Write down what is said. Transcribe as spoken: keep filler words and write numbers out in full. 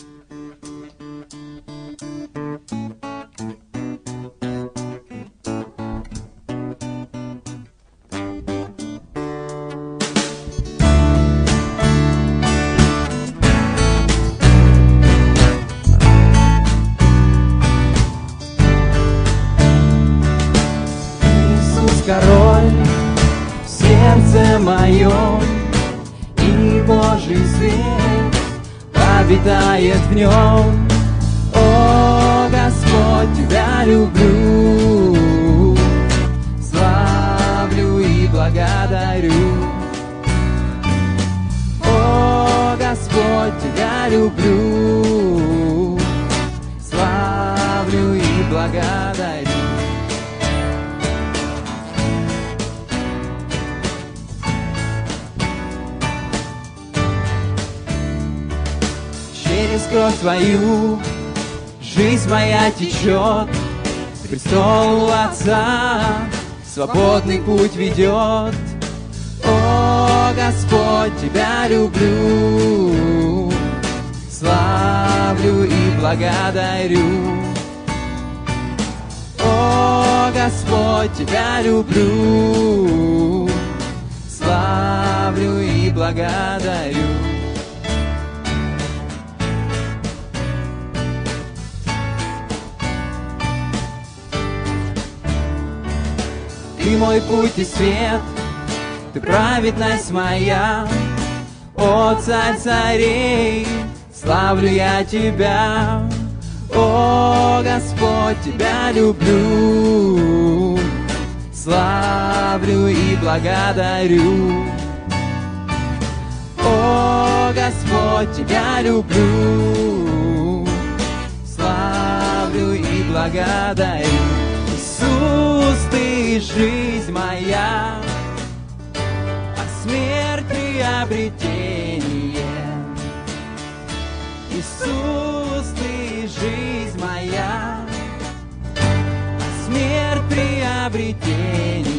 Король в сердце моем, и Божий свет обитает в нем. О, Господь, Тебя люблю, славлю и благодарю. О, Господь, Тебя люблю, славлю и благодарю. Через кровь Твою жизнь моя течет, к престолу Отца свободный путь ведет. О, Господь, Тебя люблю, славлю и благодарю. О, Господь, Тебя люблю, славлю и благодарю. Ты мой путь и свет, Ты праведность моя. О, Царь царей, славлю я Тебя. О, Господь, Тебя люблю, славлю и благодарю. О, Господь, Тебя люблю, славлю и благодарю. Иисус, Ты жизнь моя, а смерть приобретение. Иисус, Ты жизнь моя, а смерть приобретение.